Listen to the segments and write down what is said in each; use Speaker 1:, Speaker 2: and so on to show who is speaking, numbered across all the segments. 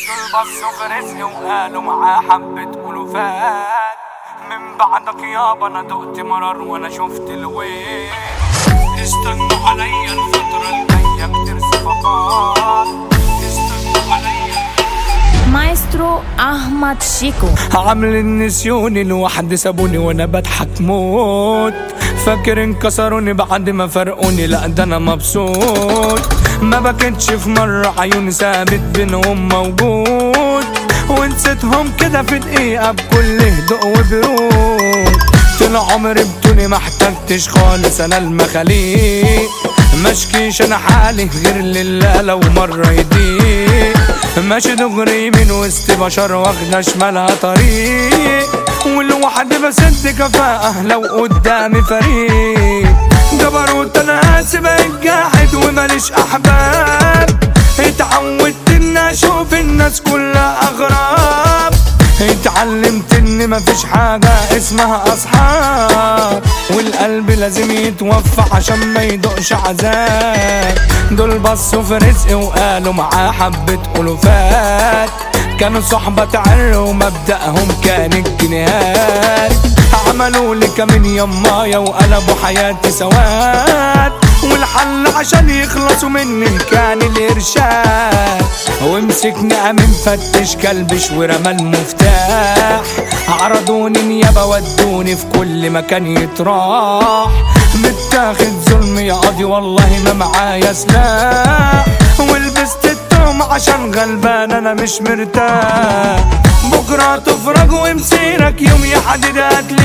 Speaker 1: بصوا في رزقي وقالوا معاه حبة ألوفات. من بعدك يابا أنا دقت مرار وأنا شفت الويل. استنوا عليا الفترة الجاية كتير صفقات. استنوا عليا.
Speaker 2: مايسترو أحمد شيكو
Speaker 1: عامل النسيوني لوحدي سابوني وانا بضحك موت. فاكر انكسروني بعد ما فرقوني، لا ده انا مبسوط. ما بكتش في مرة عيوني ثابت بينهم موجود، ونسيتهم كده في دقيقة بكل هدوء وبرود. طول عمري بتوني محتاجتش خالص انا المخاليق، مشكيش انا حالي غير لله لو مرة يضيق. ماشي دغري من وسط بشر واخدة شمالها طريق، والوحدي بسد كفاءة لو قدامي فريق. جبروت انا اسف الجاحد وماليش احباب، اتعودت اني اشوف الناس كلها اغراب. اتعلمت ان مفيش حاجة اسمها اصحاب، والقلب لازم يتوفى عشان ما يدقش عذاب. دول بصوا في رزقي وقالوا معاه حبة ألوفات، كانوا صحبة تعر ومبدأهم كان الجنيهات. عملوا لي كمين يمايا وقلبوا حياتي سواد، والحل عشان يخلصوا مني كان الإرشاد. ومسكني قام مفتش كلبش ورمى المفتاح، عرضوني نيابة ودوني في كل مكان يتراح. متاخد ظلم يا قاضي والله ما معايا سلاح، ولبست التوم عشان غلبان انا مش مرتاح. بكرة تفرج ومسيرك يوم يحدد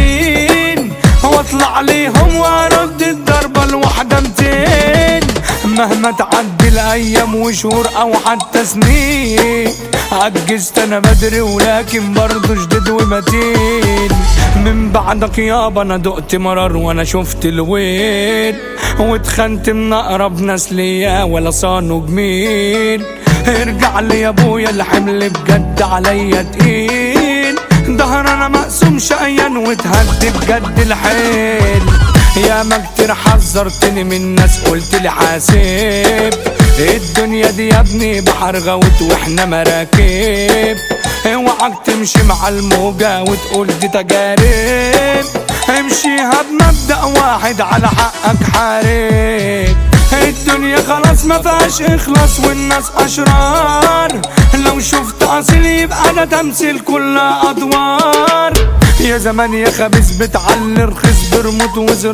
Speaker 1: قاتلين، واطلع ليهم وارد الضربة الواحدة 200. مهما تعدي الايام وشهور او حتى سنين، عجزت انا بدري ولكن برضو جديد ومتين. من بعدك يابا انا دقت مرار وانا شفت الويل، واتخنت من اقرب ناس ليا ولا صانوا جميل. ارجع لي يا ابويا الحمل بجد عليا تقيل، ظهر انا مقسوم شقيان واتهد بجد الحيل. يا ما كتير حذرتني من ناس قلت لي حاسب، الدنيا دي يا ابني بحر غوت واحنا مراكب. اوعك تمشي مع الموجة وتقول دي تجارب، امشيها بمبدأ واحد على حقك حارب. الدنيا خلاص ما فيهاش اخلاص والناس اشرار، لو شفت اصيل يبقى ده تمثيل كلها ادوار. يا زمان يا خبيث بتعلي رخيص برموت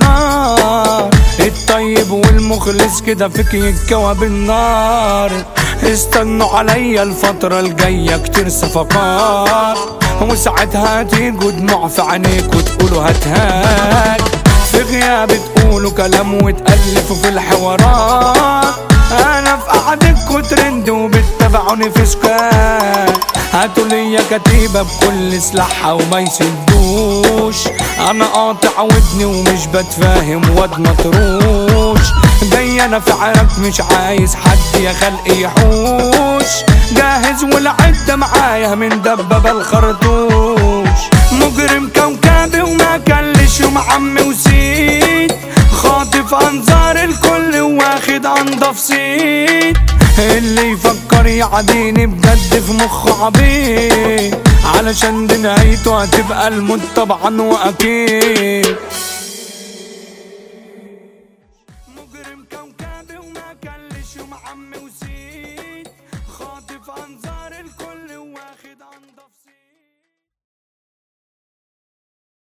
Speaker 1: وزرار، الطيب والمخلص كده فيك يتكوى بالنار. استنوا عليا الفترة الجاية كتير صفقات، وساعتها هتيجوا دموع في عينيك وتقولوا هات. في غيابي تقولوا كلام وتألفوا في الحوارات، انا في قعدتكوا ترند وبتتابعوني في سكات. هاتوا ليا كتيبة بكل سلاحها وما يسدوش، انا قاطع ودني ومش بتفاهم واد مطروش. جاي انا في عرق مش عايز حد يا خلقي يحوش، جاهز والعدة معايا من دبابة الخرطوش. مجرم كوكبي وما كلش يوم عمي وسيد، خاطف انظار الكل واخد انضف سيد. اللي يفكر يعديني بجد في مخه عبيد، علشان دي نهايته هتبقى الموت طبعا واكيد.